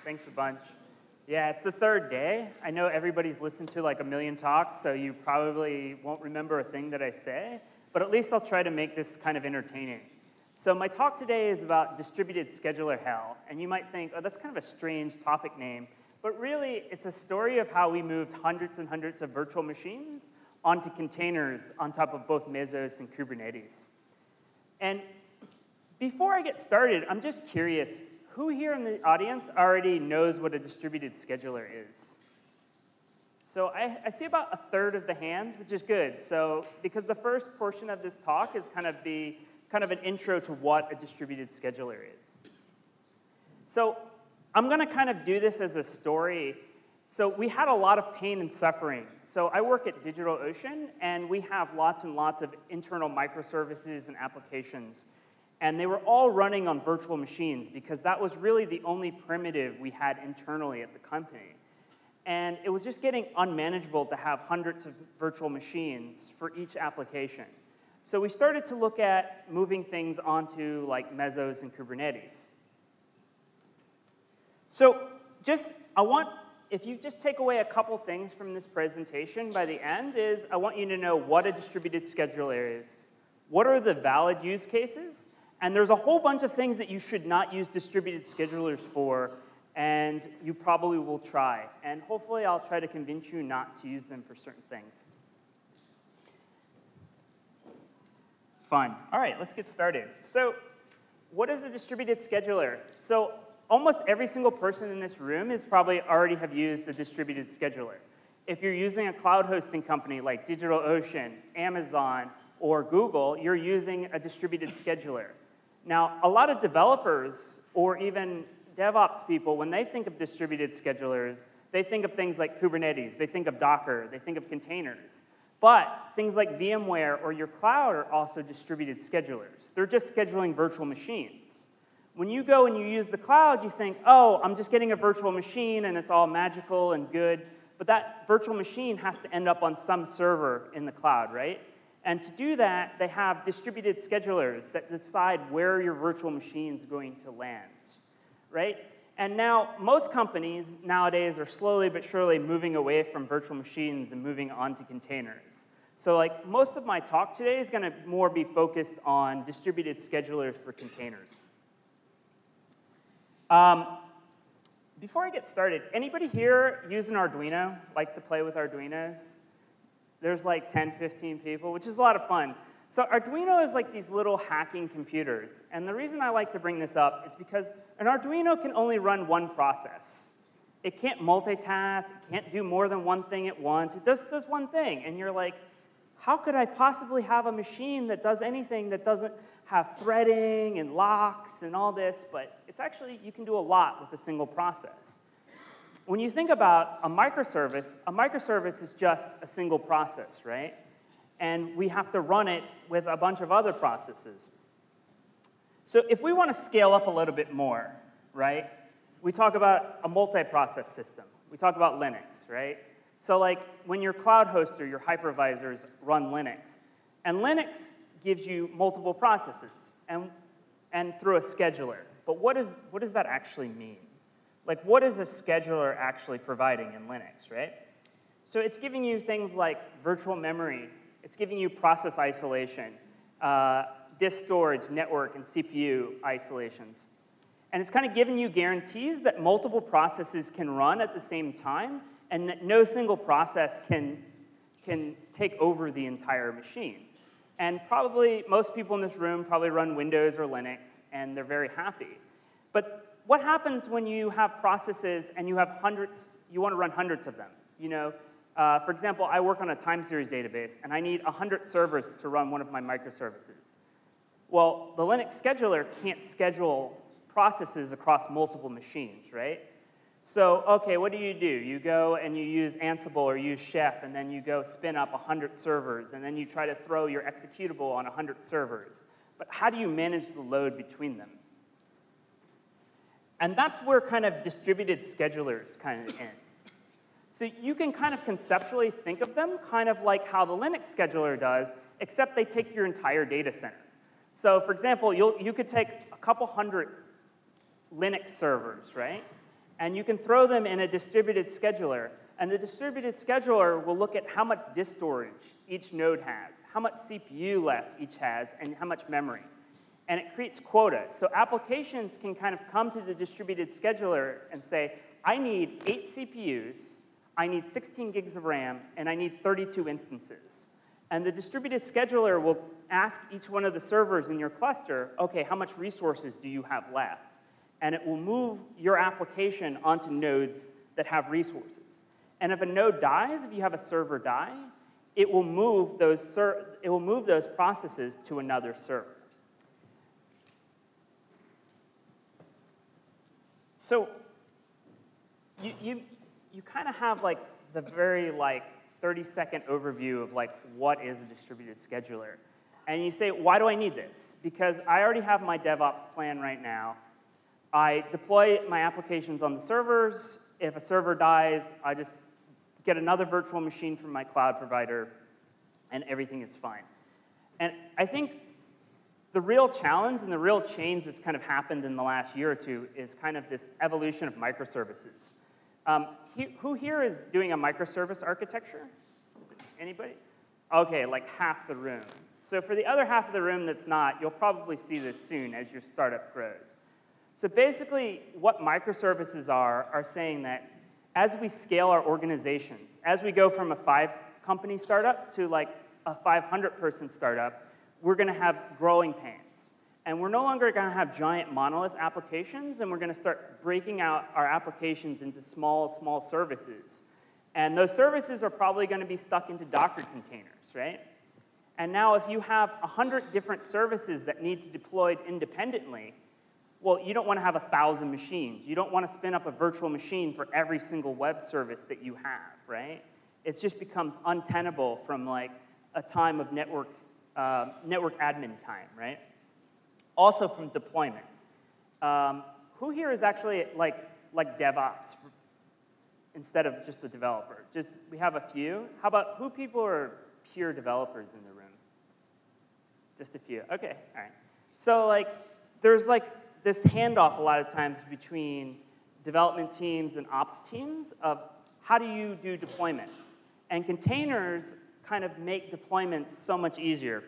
Thanks a bunch. Yeah, it's the third day. I know everybody's listened to like a million talks, so you probably won't remember a thing that I say, but at least I'll try to make this kind of entertaining. So my talk today is about distributed scheduler hell, and you might think, oh, that's kind of a strange topic name, but really it's a story of how we moved hundreds and hundreds of virtual machines onto containers on top of both Mesos and Kubernetes. And before I get started, I'm just curious, who here in the audience already knows what a distributed scheduler is? So I see about a third of the hands, which is good. So because the first portion of this talk is kind of an intro to what a distributed scheduler is. So I'm going to kind of do this as a story. So we had a lot of pain and suffering. So I work at DigitalOcean, and we have lots and lots of internal microservices and applications. And they were all running on virtual machines because that was really the only primitive we had internally at the company. And it was just getting unmanageable to have hundreds of virtual machines for each application. So we started to look at moving things onto like Mesos and Kubernetes. So if you just take away a couple things from this presentation by the end is I want you to know what a distributed scheduler is, what are the valid use cases, and there's a whole bunch of things that you should not use distributed schedulers for, and you probably will try. And hopefully I'll try to convince you not to use them for certain things. Fun. All right, let's get started. So what is a distributed scheduler? So almost every single person in this room is probably already have used a distributed scheduler. If you're using a cloud hosting company like DigitalOcean, Amazon, or Google, you're using a distributed scheduler. Now, a lot of developers or even DevOps people, when they think of distributed schedulers, they think of things like Kubernetes, they think of Docker, they think of containers. But things like VMware or your cloud are also distributed schedulers. They're just scheduling virtual machines. When you go and you use the cloud, you think, oh, I'm just getting a virtual machine and it's all magical and good. But that virtual machine has to end up on some server in the cloud, right? And to do that, they have distributed schedulers that decide where your virtual machine is going to land, right? And now, most companies nowadays are slowly but surely moving away from virtual machines and moving on to containers. So like most of my talk today is going to more be focused on distributed schedulers for containers. Before I get started, anybody here use an Arduino, like to play with Arduinos? There's like 10, 15 people, which is a lot of fun. So Arduino is like these little hacking computers. And the reason I like to bring this up is because an Arduino can only run one process. It can't multitask, it can't do more than one thing at once. It does one thing. And you're like, how could I possibly have a machine that does anything that doesn't have threading and locks and all this? But it's actually, you can do a lot with a single process. When you think about a microservice is just a single process, right? And we have to run it with a bunch of other processes. So if we want to scale up a little bit more, right, we talk about a multi-process system. We talk about Linux, right? So like when your cloud hoster, your hypervisors run Linux, and Linux gives you multiple processes and through a scheduler. But what does that actually mean? Like, what is a scheduler actually providing in Linux, right? So it's giving you things like virtual memory. It's giving you process isolation, disk storage, network, and CPU isolations. And it's kind of giving you guarantees that multiple processes can run at the same time and that no single process can take over the entire machine. And probably most people in this room probably run Windows or Linux, and they're very happy. But what happens when you have processes and you have hundreds, you want to run hundreds of them? You know, for example, I work on a time series database, and I need 100 servers to run one of my microservices. Well, the Linux scheduler can't schedule processes across multiple machines, right? So, okay, what do? You go and you use Ansible or use Chef, and then you go spin up 100 servers, and then you try to throw your executable on 100 servers. But how do you manage the load between them? And that's where kind of distributed schedulers kind of end. So you can kind of conceptually think of them kind of like how the Linux scheduler does, except they take your entire data center. So for example, you could take a couple hundred Linux servers, right? And you can throw them in a distributed scheduler. And the distributed scheduler will look at how much disk storage each node has, how much CPU left each has, and how much memory. And it creates quotas. So applications can kind of come to the distributed scheduler and say, I need 8 CPUs, I need 16 gigs of RAM, and I need 32 instances. And the distributed scheduler will ask each one of the servers in your cluster, okay, how much resources do you have left? And it will move your application onto nodes that have resources. And if a node dies, if you have a server die, it will move those processes to another server. So you kind of have like the very 30-second overview of what is a distributed scheduler. And you say, why do I need this? Because I already have my DevOps plan right now. I deploy my applications on the servers. If a server dies, I just get another virtual machine from my cloud provider, and everything is fine. And I think the real challenge and the real change that's kind of happened in the last year or two is kind of this evolution of microservices. Who here is doing a microservice architecture? Anybody? Okay, like half the room. So for the other half of the room that's not, you'll probably see this soon as your startup grows. So basically, what microservices are saying that as we scale our organizations, as we go from a 5-company startup to like a 500-person startup, we're going to have growing pains. And we're no longer going to have giant monolith applications, and we're going to start breaking out our applications into small services. And those services are probably going to be stuck into Docker containers, right? And now if you have 100 different services that need to be deployed independently, well, you don't want to have 1,000 machines. You don't want to spin up a virtual machine for every single web service that you have, right? It just becomes untenable from like a time of network admin time, right? Also from deployment. Who here is actually like DevOps instead of just a developer? We have a few. How about who people are pure developers in the room? Just a few. Okay, all right. So there's this handoff a lot of times between development teams and ops teams of how do you do deployments? And containers kind of make deployments so much easier.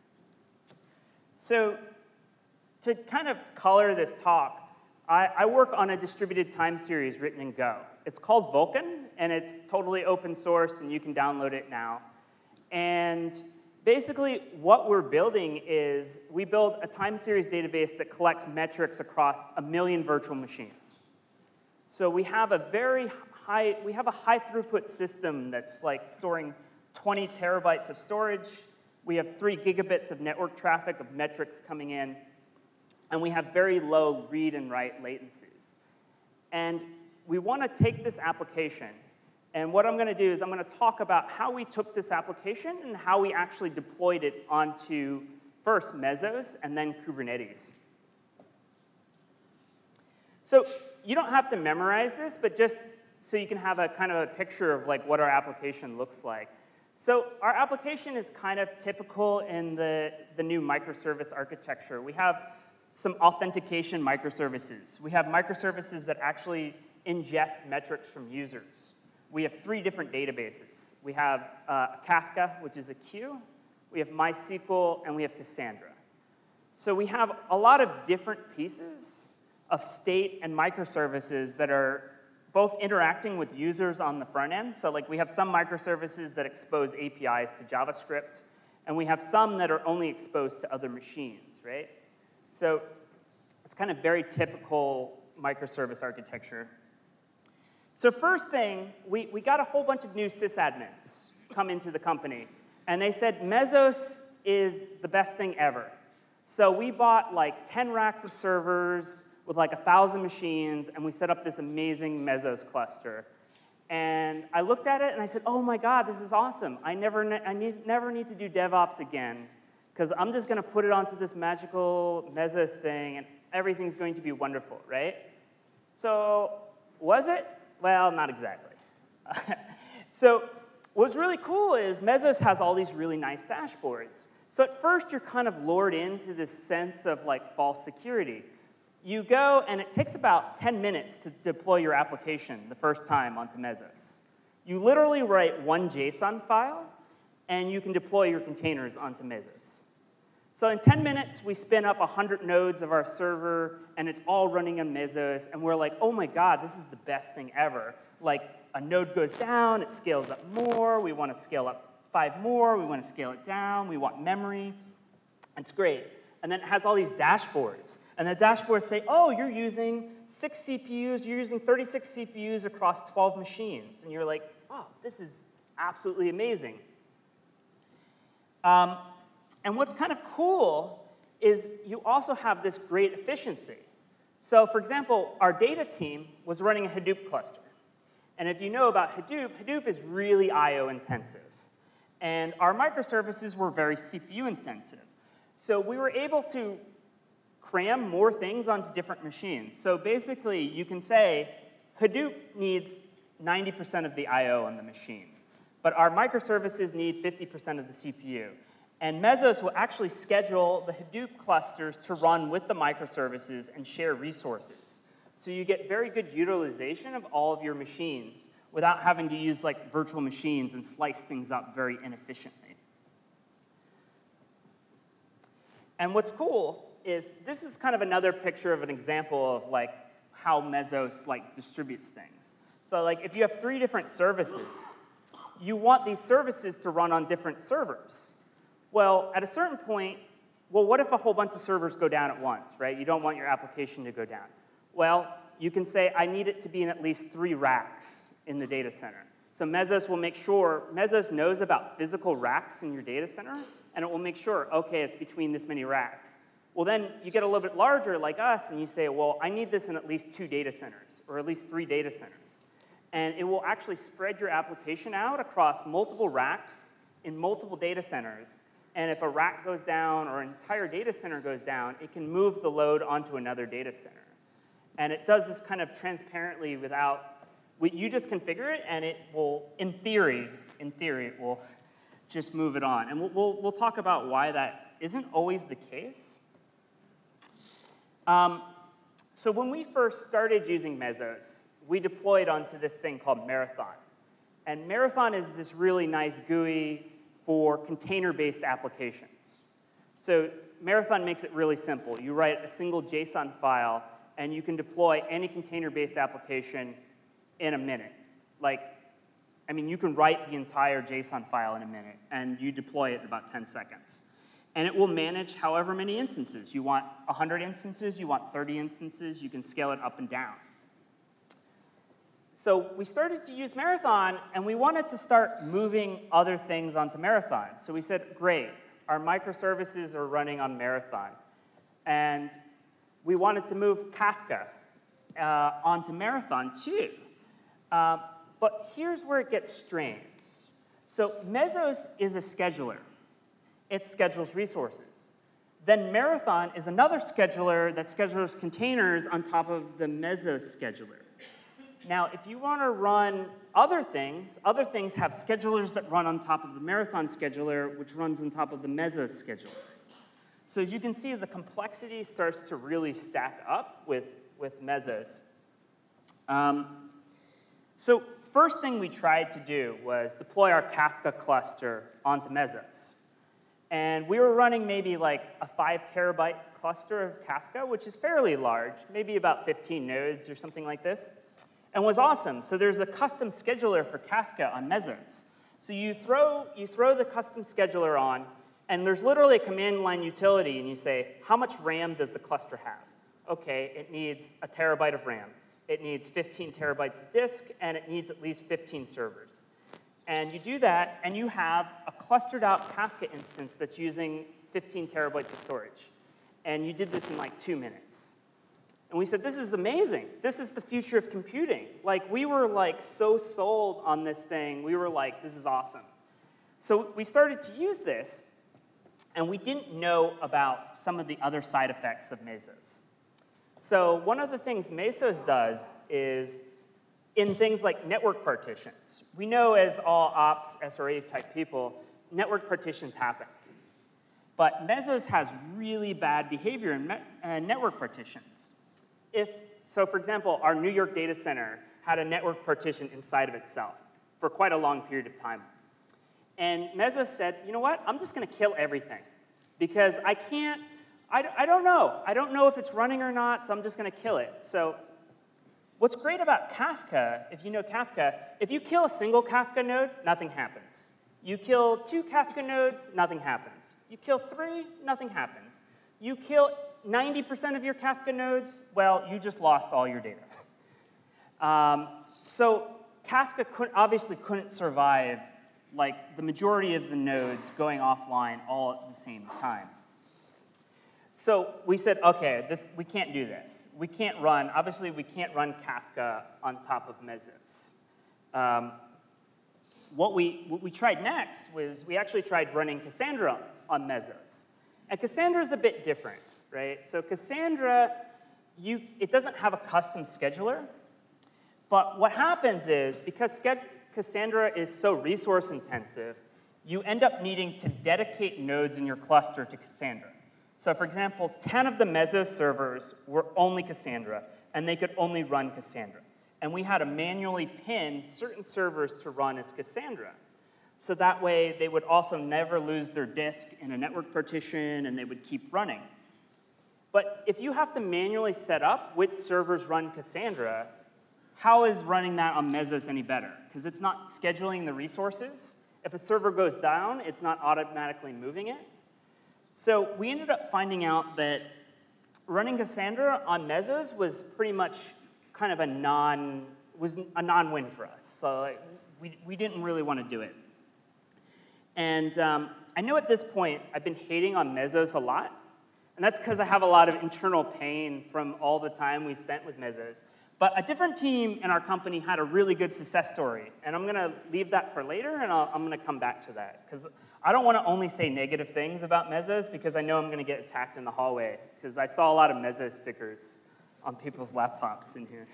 So to kind of color this talk, I work on a distributed time series written in Go. It's called Vulkan, and it's totally open source, and you can download it now. And basically, what we're building is we build a time series database that collects metrics across 1 million virtual machines. So we have a high throughput system that's like storing 20 terabytes of storage. We have 3 gigabits of network traffic of metrics coming in. And we have very low read and write latencies. And we want to take this application, and what I'm going to do is I'm going to talk about how we took this application and how we actually deployed it onto first Mesos and then Kubernetes. So you don't have to memorize this, but just so you can have a kind of a picture of like what our application looks like. So our application is kind of typical in the new microservice architecture. We have some authentication microservices. We have microservices that actually ingest metrics from users. We have 3 different databases. We have Kafka, which is a queue. We have MySQL, and we have Cassandra. So we have a lot of different pieces of state and microservices that are both interacting with users on the front end. So like we have some microservices that expose APIs to JavaScript, and we have some that are only exposed to other machines, right? So it's kind of very typical microservice architecture. So first thing, we got a whole bunch of new sysadmins come into the company, and they said Mesos is the best thing ever. So we bought like 10 racks of servers with like 1,000 machines, and we set up this amazing Mesos cluster. And I looked at it, and I said, oh my God, this is awesome. I never need to do DevOps again, because I'm just going to put it onto this magical Mesos thing, and everything's going to be wonderful, right? So was it? Well, not exactly. So what's really cool is Mesos has all these really nice dashboards. So at first, you're kind of lured into this sense of like false security. You go, and it takes about 10 minutes to deploy your application the first time onto Mesos. You literally write one JSON file, and you can deploy your containers onto Mesos. So in 10 minutes, we spin up 100 nodes of our server, and it's all running on Mesos, and we're like, oh my god, this is the best thing ever. Like, a node goes down, it scales up more, we want to scale up 5 more, we want to scale it down, we want memory. It's great. And then it has all these dashboards. And the dashboards say, oh, you're using 6 CPUs, you're using 36 CPUs across 12 machines. And you're like, oh, this is absolutely amazing. And what's kind of cool is you also have this great efficiency. So for example, our data team was running a Hadoop cluster. And if you know about Hadoop, Hadoop is really I/O intensive. And our microservices were very CPU intensive. So we were able to cram more things onto different machines. So basically, you can say Hadoop needs 90% of the I/O on the machine, but our microservices need 50% of the CPU. And Mesos will actually schedule the Hadoop clusters to run with the microservices and share resources. So you get very good utilization of all of your machines without having to use like virtual machines and slice things up very inefficiently. And what's cool is this is kind of another picture of an example of like how Mesos like distributes things. So like if you have 3 different services, you want these services to run on different servers. Well, at a certain point, well, what if a whole bunch of servers go down at once, right? You don't want your application to go down. Well, you can say, I need it to be in at least 3 racks in the data center. So Mesos will make sure, Mesos knows about physical racks in your data center, and it will make sure, okay, it's between this many racks. Well, then you get a little bit larger like us, and you say, well, I need this in at least 2 data centers, or at least 3 data centers. And it will actually spread your application out across multiple racks in multiple data centers. And if a rack goes down or an entire data center goes down, it can move the load onto another data center. And it does this kind of transparently without, you just configure it, and it will, in theory, it will just move it on. And we'll talk about why that isn't always the case. So when we first started using Mesos, we deployed onto this thing called Marathon. And Marathon is this really nice GUI for container-based applications. So Marathon makes it really simple. You write a single JSON file, and you can deploy any container-based application in a minute. Like, I mean, you can write the entire JSON file in a minute, and you deploy it in about 10 seconds. And it will manage however many instances. You want 100 instances, you want 30 instances, you can scale it up and down. So we started to use Marathon, and we wanted to start moving other things onto Marathon. So we said, great, our microservices are running on Marathon. And we wanted to move Kafka onto Marathon too. But here's where it gets strange. So Mesos is a scheduler. It schedules resources. Then Marathon is another scheduler that schedules containers on top of the Mesos scheduler. Now, if you want to run other things have schedulers that run on top of the Marathon scheduler, which runs on top of the Mesos scheduler. So as you can see, the complexity starts to really stack up with Mesos. So first thing we tried to do was deploy our Kafka cluster onto Mesos. And we were running maybe like a 5 terabyte cluster of Kafka, which is fairly large, maybe about 15 nodes or something like this, and was awesome. So there's a custom scheduler for Kafka on Mesos. So you throw the custom scheduler on, and there's literally a command line utility, and you say, how much RAM does the cluster have? Okay, it needs a terabyte of RAM. It needs 15 terabytes of disk, and it needs at least 15 servers. And you do that, and you have a clustered out Kafka instance that's using 15 terabytes of storage. And you did this in like 2 minutes. And we said, this is amazing. This is the future of computing. Like, we were like so sold on this thing. We were like, this is awesome. So we started to use this, and we didn't know about some of the other side effects of Mesos. So one of the things Mesos does is in things like network partitions. We know as all ops, SRE type people, network partitions happen. But Mesos has really bad behavior in network partitions. So for example, our New York data center had a network partition inside of itself for quite a long period of time. And Mesos said, you know what, I'm just going to kill everything because I don't know. I don't know if it's running or not, so I'm just going to kill it. So what's great about Kafka, if you know Kafka, if you kill a single Kafka node, nothing happens. You kill 2 Kafka nodes, nothing happens. You kill 3, nothing happens. You kill 90% of your Kafka nodes, well, you just lost all your data. So Kafka obviously couldn't survive like the majority of the nodes going offline all at the same time. So we said, okay, we can't do this. Obviously we can't run Kafka on top of Mesos. What we tried next was we actually tried running Cassandra on Mesos. And Cassandra is a bit different, right? So Cassandra, it doesn't have a custom scheduler. But what happens is, because Cassandra is so resource intensive, you end up needing to dedicate nodes in your cluster to Cassandra. So for example, 10 of the Mesos servers were only Cassandra, and they could only run Cassandra. And we had to manually pin certain servers to run as Cassandra. So that way, they would also never lose their disk in a network partition, and they would keep running. But if you have to manually set up which servers run Cassandra, how is running that on Mesos any better? Because it's not scheduling the resources. If a server goes down, it's not automatically moving it. So we ended up finding out that running Cassandra on Mesos was pretty much kind of a non-win for us. So we didn't really want to do it. And I know at this point I've been hating on Mesos a lot, and that's because I have a lot of internal pain from all the time we spent with Mesos. But a different team in our company had a really good success story, and I'm going to leave that for later, and I'm going to come back to that. Because I don't want to only say negative things about Mesos, because I know I'm going to get attacked in the hallway, because I saw a lot of Mesos stickers on people's laptops in here.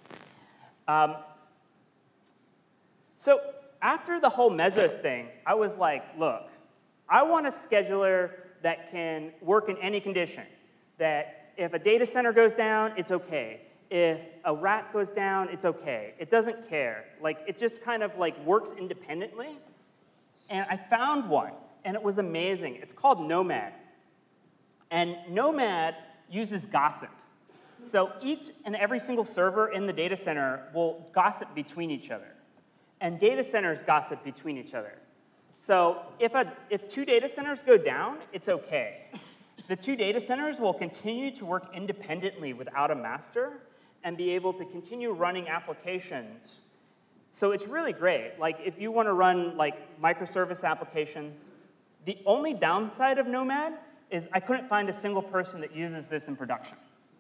So after the whole Mesos thing, I was like, look, I want a scheduler that can work in any condition, that if a data center goes down, it's okay. If a rack goes down, it's okay. It doesn't care. Like, it just kind of like works independently. And I found one, and it was amazing. It's called Nomad. And Nomad uses gossip. So each and every single server in the data center will gossip between each other. And data centers gossip between each other. So if 2 data centers go down, it's okay. The 2 data centers will continue to work independently without a master and be able to continue running applications. So it's really great. Like, if you want to run like microservice applications, the only downside of Nomad is I couldn't find a single person that uses this in production.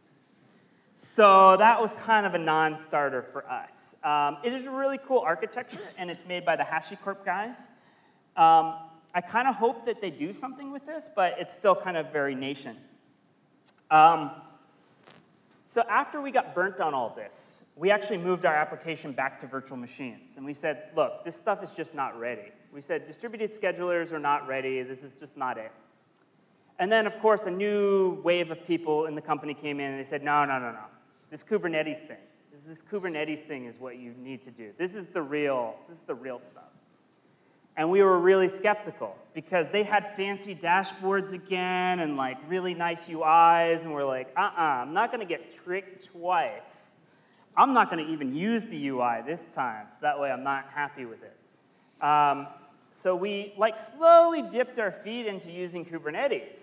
So that was kind of a non-starter for us. It is a really cool architecture, and it's made by the HashiCorp guys. I kind of hope that they do something with this, but it's still kind of very nascent. So after we got burnt on all this, we actually moved our application back to virtual machines. And we said, look, this stuff is just not ready. We said, distributed schedulers are not ready. This is just not it. And then, of course, a new wave of people in the company came in, and they said, no. This Kubernetes thing is what you need to do. This is the real stuff. And we were really skeptical, because they had fancy dashboards again and like really nice UIs, and we're like, I'm not going to get tricked twice. I'm not going to even use the UI this time, so that way I'm not happy with it. So we like slowly dipped our feet into using Kubernetes.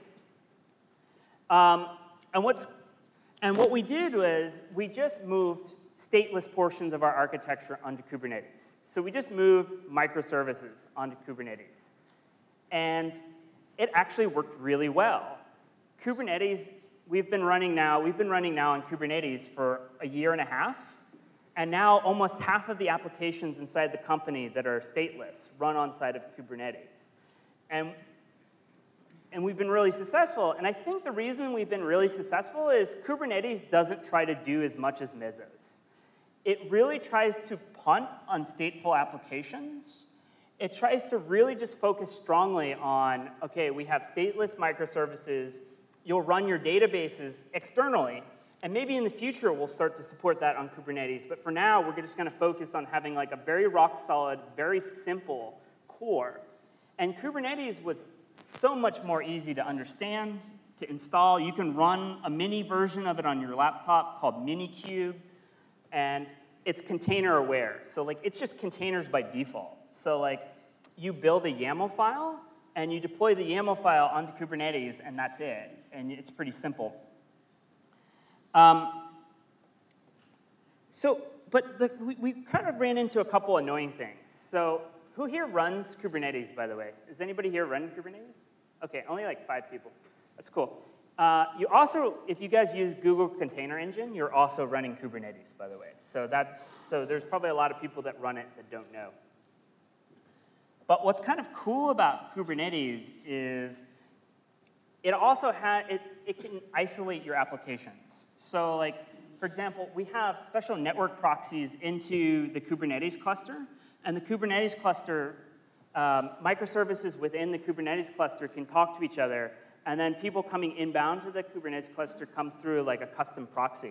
And what we did was we just moved stateless portions of our architecture onto Kubernetes. So we just moved microservices onto Kubernetes. And it actually worked really well. Kubernetes, we've been running now on Kubernetes for a year and a half. And now almost half of the applications inside the company that are stateless run on side of Kubernetes. And we've been really successful. And I think the reason we've been really successful is Kubernetes doesn't try to do as much as Mesos. It really tries to punt on stateful applications. It tries to really just focus strongly on, okay, we have stateless microservices. You'll run your databases externally, And maybe in the future, we'll start to support that on Kubernetes. But for now, we're just going to focus on having like a very rock-solid, very simple core. And Kubernetes was so much more easy to understand, to install. You can run a mini version of it on your laptop called Minikube. And it's container aware. So like, it's just containers by default. So like, you build a YAML file, and you deploy the YAML file onto Kubernetes, and that's it. And it's pretty simple. We kind of ran into a couple annoying things. So who here runs Kubernetes, by the way? Does anybody here run Kubernetes? OK, only like 5 people. That's cool. You also, if you guys use Google Container Engine, you're also running Kubernetes, by the way. So there's probably a lot of people that run it that don't know. But what's kind of cool about Kubernetes is it also it can isolate your applications. So like, for example, we have special network proxies into the Kubernetes cluster. And the Kubernetes cluster, microservices within the Kubernetes cluster can talk to each other. And then people coming inbound to the Kubernetes cluster come through like a custom proxy.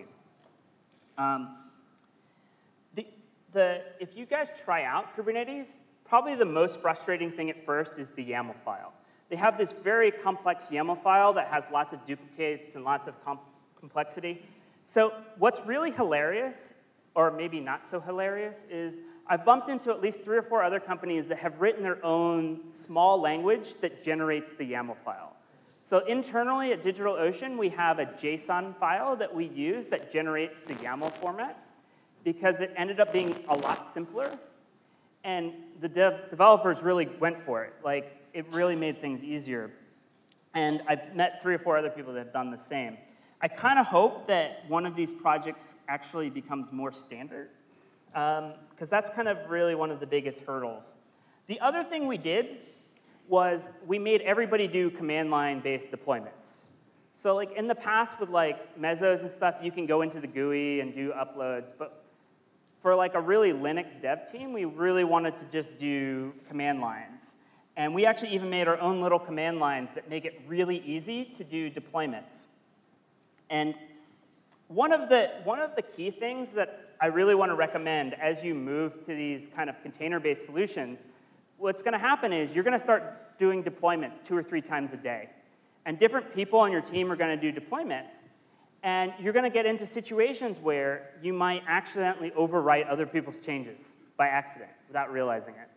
If you guys try out Kubernetes, probably the most frustrating thing at first is the YAML file. They have this very complex YAML file that has lots of duplicates and lots of complexity. So what's really hilarious, or maybe not so hilarious, is I've bumped into at least 3 or 4 other companies that have written their own small language that generates the YAML file. So internally at DigitalOcean, we have a JSON file that we use that generates the YAML format because it ended up being a lot simpler. And the developers really went for it. Like, it really made things easier. And I've met 3 or 4 other people that have done the same. I kind of hope that one of these projects actually becomes more standard, because that's kind of really one of the biggest hurdles. The other thing we did was we made everybody do command line-based deployments. So like in the past with like Mesos and stuff, you can go into the GUI and do uploads. But for like a really Linux dev team, we really wanted to just do command lines. And we actually even made our own little command lines that make it really easy to do deployments. And one of the key things that I really want to recommend as you move to these kind of container-based solutions, what's going to happen is you're going to start doing deployments 2 or 3 times a day. And different people on your team are going to do deployments. And you're going to get into situations where you might accidentally overwrite other people's changes by accident without realizing it.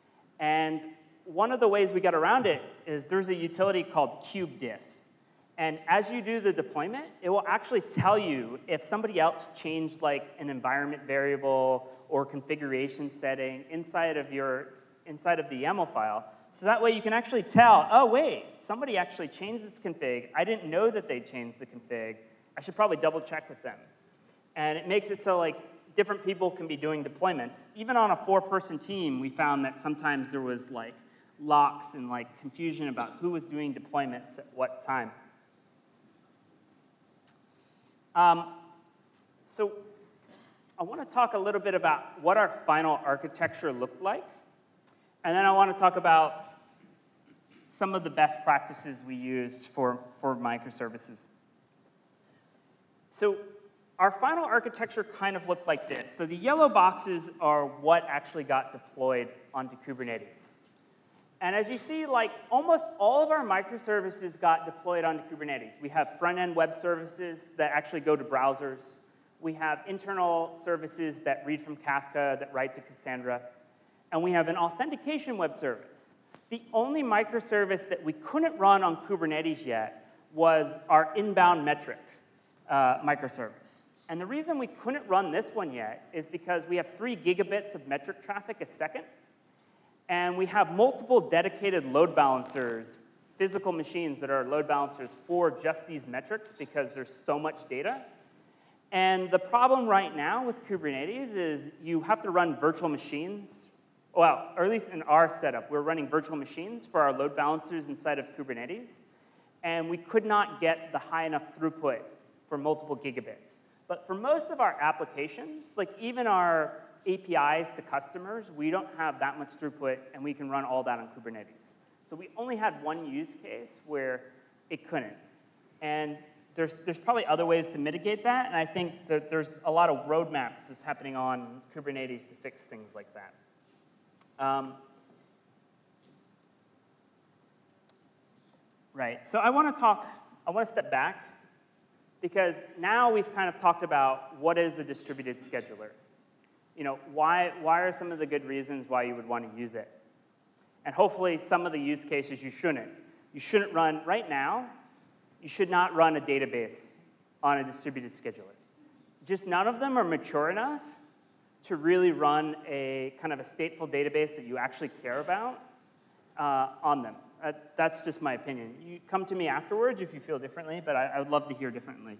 And one of the ways we got around it is there's a utility called kubediff. And as you do the deployment, it will actually tell you if somebody else changed like an environment variable or configuration setting inside of the YAML file. So that way you can actually tell, oh wait, somebody actually changed this config. I didn't know that they changed the config. I should probably double check with them. And it makes it so like different people can be doing deployments. Even on a 4-person team, we found that sometimes there was like locks and like confusion about who was doing deployments at what time. So I want to talk a little bit about what our final architecture looked like. And then I want to talk about some of the best practices we used for microservices. So our final architecture kind of looked like this. So the yellow boxes are what actually got deployed onto Kubernetes. And as you see, like almost all of our microservices got deployed onto Kubernetes. We have front-end web services that actually go to browsers. We have internal services that read from Kafka, that write to Cassandra. And we have an authentication web service. The only microservice that we couldn't run on Kubernetes yet was our inbound metric microservice. And the reason we couldn't run this one yet is because we have 3 gigabits of metric traffic a second. And we have multiple dedicated load balancers, physical machines that are load balancers for just these metrics because there's so much data. And the problem right now with Kubernetes is you have to run virtual machines. Well, or at least in our setup, we're running virtual machines for our load balancers inside of Kubernetes. And we could not get the high enough throughput for multiple gigabits. But for most of our applications, like even our APIs to customers, we don't have that much throughput, and we can run all that on Kubernetes. So we only had one use case where it couldn't. And there's probably other ways to mitigate that, and I think that there's a lot of roadmap that's happening on Kubernetes to fix things like that. Right, so I want to step back, because now we've kind of talked about what is a distributed scheduler. You know, why are some of the good reasons why you would want to use it? And hopefully some of the use cases you shouldn't. You shouldn't run, right now, you should not run a database on a distributed scheduler. Just none of them are mature enough to really run a kind of a stateful database that you actually care about on them. That's just my opinion. You come to me afterwards if you feel differently, but I would love to hear differently.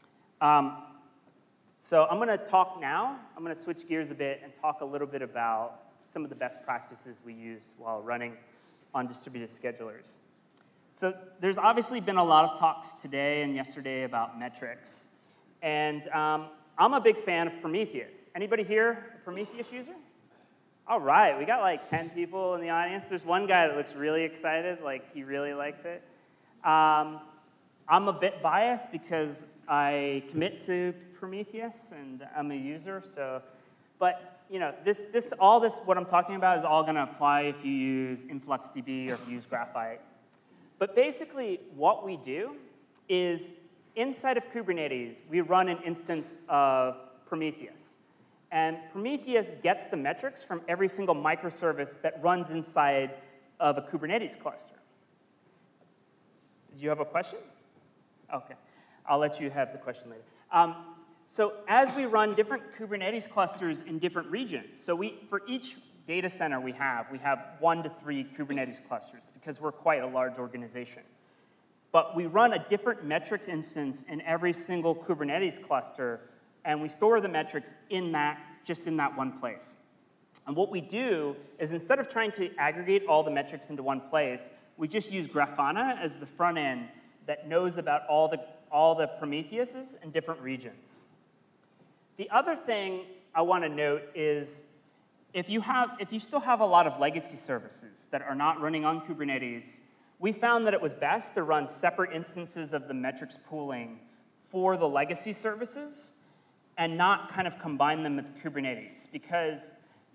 So I'm going to talk now. I'm going to switch gears a bit and talk a little bit about some of the best practices we use while running on distributed schedulers. So there's obviously been a lot of talks today and yesterday about metrics. And I'm a big fan of Prometheus. Anybody here a Prometheus user? All right, we got like 10 people in the audience. There's one guy that looks really excited, like he really likes it. I'm a bit biased because I commit to Prometheus and I'm a user, but you know, all this, what I'm talking about is all gonna apply if you use InfluxDB or if you use Graphite. But basically, what we do is inside of Kubernetes, we run an instance of Prometheus. And Prometheus gets the metrics from every single microservice that runs inside of a Kubernetes cluster. Did you have a question? Okay, I'll let you have the question later. So as we run different Kubernetes clusters in different regions, so for each data center we have 1 to 3 Kubernetes clusters because we're quite a large organization. But we run a different metrics instance in every single Kubernetes cluster, and we store the metrics just in that one place. And what we do is instead of trying to aggregate all the metrics into one place, we just use Grafana as the front end that knows about all the Prometheuses in different regions. The other thing I want to note is if you still have a lot of legacy services that are not running on Kubernetes, we found that it was best to run separate instances of the metrics pooling for the legacy services and not kind of combine them with Kubernetes, because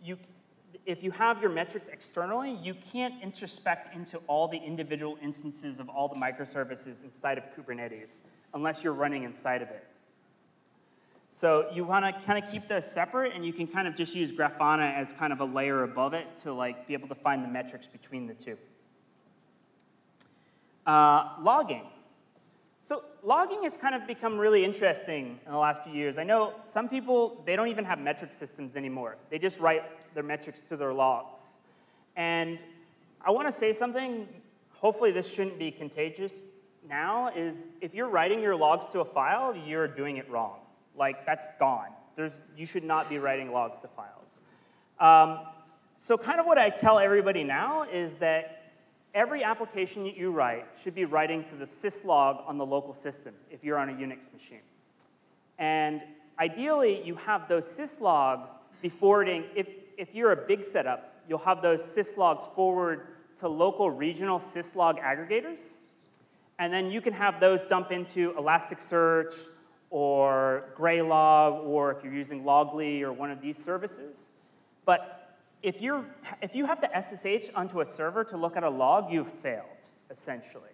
if you have your metrics externally, you can't introspect into all the individual instances of all the microservices inside of Kubernetes unless you're running inside of it. So you want to kind of keep those separate, and you can kind of just use Grafana as kind of a layer above it to like be able to find the metrics between the two. Logging. So logging has kind of become really interesting in the last few years. I know some people, they don't even have metric systems anymore. They just write their metrics to their logs. And I want to say something, hopefully this shouldn't be contagious now, is if you're writing your logs to a file, you're doing it wrong. Like, that's gone. You should not be writing logs to files. So kind of what I tell everybody now is that every application that you write should be writing to the syslog on the local system if you're on a Unix machine. And ideally, you have those syslogs be forwarding. If you're a big setup, you'll have those syslogs forward to local regional syslog aggregators. And then you can have those dump into Elasticsearch or Graylog, or if you're using Loggly or one of these services. But if you have to SSH onto a server to look at a log, you've failed, essentially.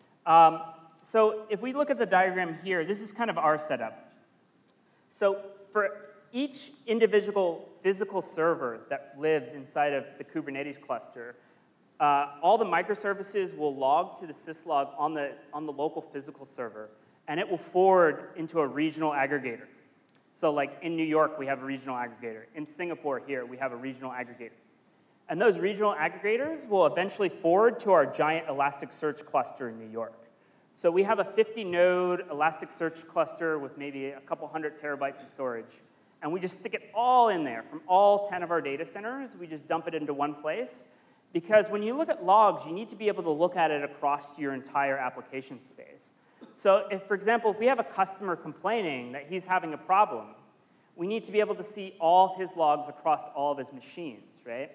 So if we look at the diagram here, this is kind of our setup. So for each individual physical server that lives inside of the Kubernetes cluster, all the microservices will log to the syslog on the local physical server, and it will forward into a regional aggregator. So like in New York, we have a regional aggregator. In Singapore here, we have a regional aggregator. And those regional aggregators will eventually forward to our giant Elasticsearch cluster in New York. So we have a 50-node Elasticsearch cluster with maybe a couple 100 terabytes of storage. And we just stick it all in there. From all 10 of our data centers, we just dump it into one place. Because when you look at logs, you need to be able to look at it across your entire application space. So if, for example, if we have a customer complaining that he's having a problem, we need to be able to see all his logs across all of his machines, right?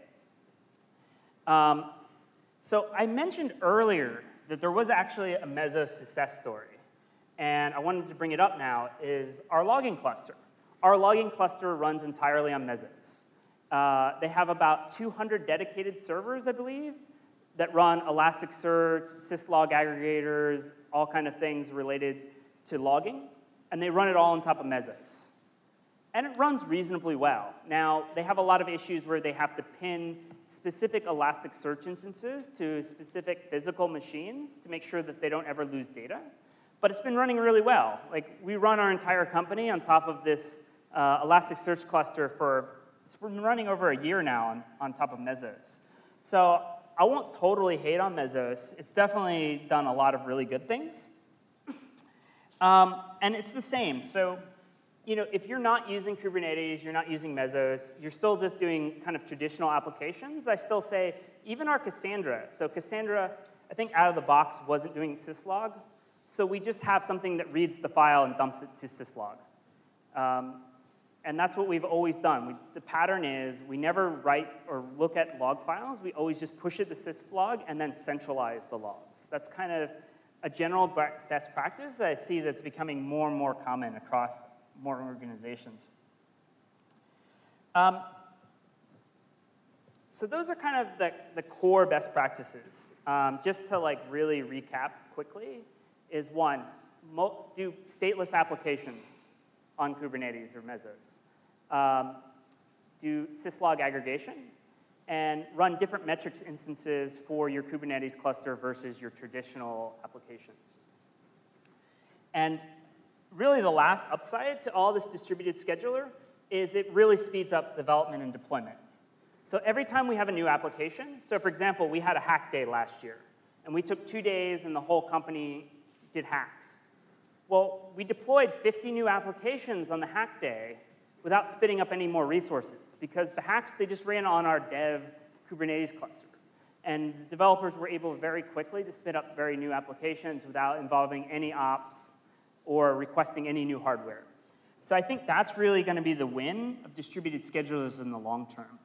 So I mentioned earlier that there was actually a Mesos success story. and I wanted to bring it up now, is our logging cluster. Our logging cluster runs entirely on Mesos. They have about 200 dedicated servers, I believe, that run Elasticsearch, syslog aggregators, all kind of things related to logging, and they run it all on top of Mesos. And it runs reasonably well. Now, they have a lot of issues where they have to pin specific Elasticsearch instances to specific physical machines to make sure that they don't ever lose data. But it's been running really well. Like, we run our entire company on top of this Elasticsearch cluster it's been running over a year now on top of Mesos. So I won't totally hate on Mesos. It's definitely done a lot of really good things. And it's the same. So, you know, if you're not using Kubernetes, you're not using Mesos, you're still just doing kind of traditional applications, I still say, even our Cassandra. So Cassandra, I think out of the box, wasn't doing syslog. So we just have something that reads the file and dumps it to syslog. And that's what we've always done. The pattern is we never write or look at log files. We always just push it to syslog and then centralize the logs. That's kind of a general best practice that I see that's becoming more and more common across more organizations. So those are kind of the core best practices. Just to like really recap quickly is one, do stateless applications on Kubernetes or Mesos. Do syslog aggregation, and run different metrics instances for your Kubernetes cluster versus your traditional applications. And really the last upside to all this distributed scheduler is it really speeds up development and deployment. So every time we have a new application, so for example, we had a hack day last year, and we took 2 days and the whole company did hacks. Well, we deployed 50 new applications on the hack day without spitting up any more resources, because the hacks, they just ran on our dev Kubernetes cluster. And the developers were able very quickly to spit up very new applications without involving any ops or requesting any new hardware. So I think that's really going to be the win of distributed schedulers in the long term.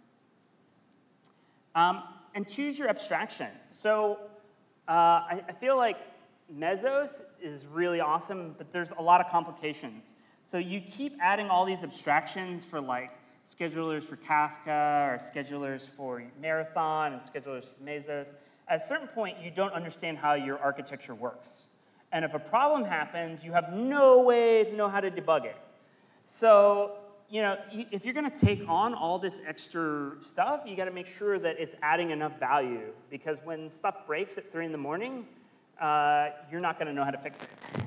And choose your abstraction. So I feel like Mesos is really awesome, but there's a lot of complications. So you keep adding all these abstractions for like schedulers for Kafka or schedulers for Marathon and schedulers for Mesos. At a certain point, you don't understand how your architecture works. And if a problem happens, you have no way to know how to debug it. So, you know, if you're going to take on all this extra stuff, you got to make sure that it's adding enough value, because when stuff breaks at 3 in the morning, you're not going to know how to fix it.